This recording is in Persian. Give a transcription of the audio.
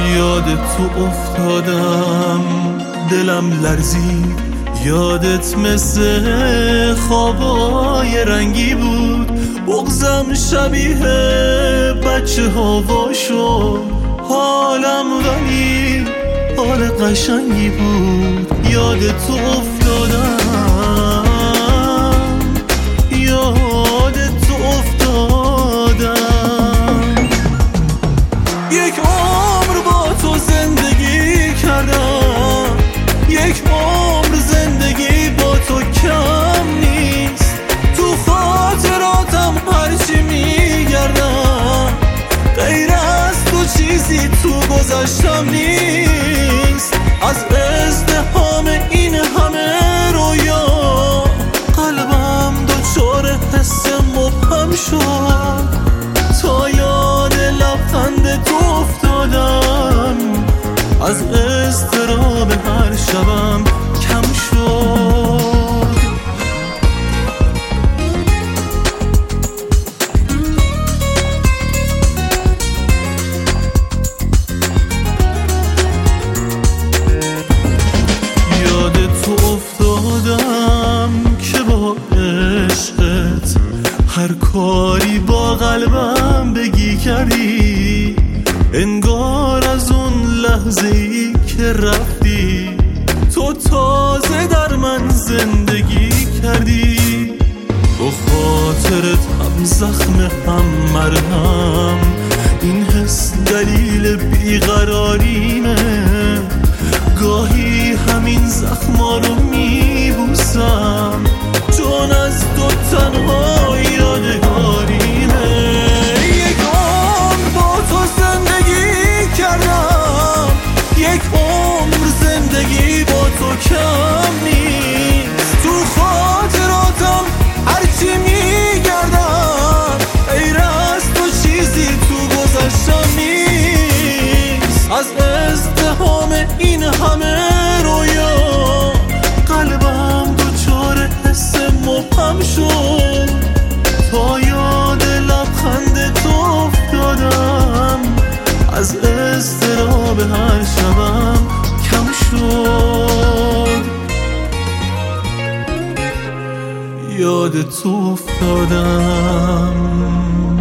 یاد تو افتادم، دلم لرزید. یادت مثل خوابای رنگی بود، بغضم شبیه بچه هوا شد. حالم ولی حال قشنگی بود. یاد تو افتادم، یاد تو افتادم. یک عمر با تو زندگی کردم، یک عمر زندگی با تو کم نیست. تو خاطراتم هرچی میگردم، غیر از تو چیزی تو گذشتم نیست. از ازدحام این همه رویا، قلبم دچار حس مبهم شد. تا یاد لبخند تو افتادم، از اضطراب هر شبم کم شد. یاد تو افتادم که با عشقت هر کاری با قلبم بگی کردی. انگار از اون لحظه‌ای که رفتی، تو تازه در من زندگی کردی. با خاطرت هم زخم هم مرهم، این حس دلیل بیقراریمه. گاهی همین زخما رو میبوسم، چون از تو تنها یادگاریمه. یک عمر با تو زندگی کردم، یک عمر زندگی با تو کم نیست. تو خاطراتم هرچی میگردم، غیر از تو چیزی تو گذشتم نیست. از ازدحام این همه رویا، قلبم دچار حس مبهم شد. تا یاد لبخند تو افتادم، از اضطراب هر شبم کم شد. یاد تو افتادم.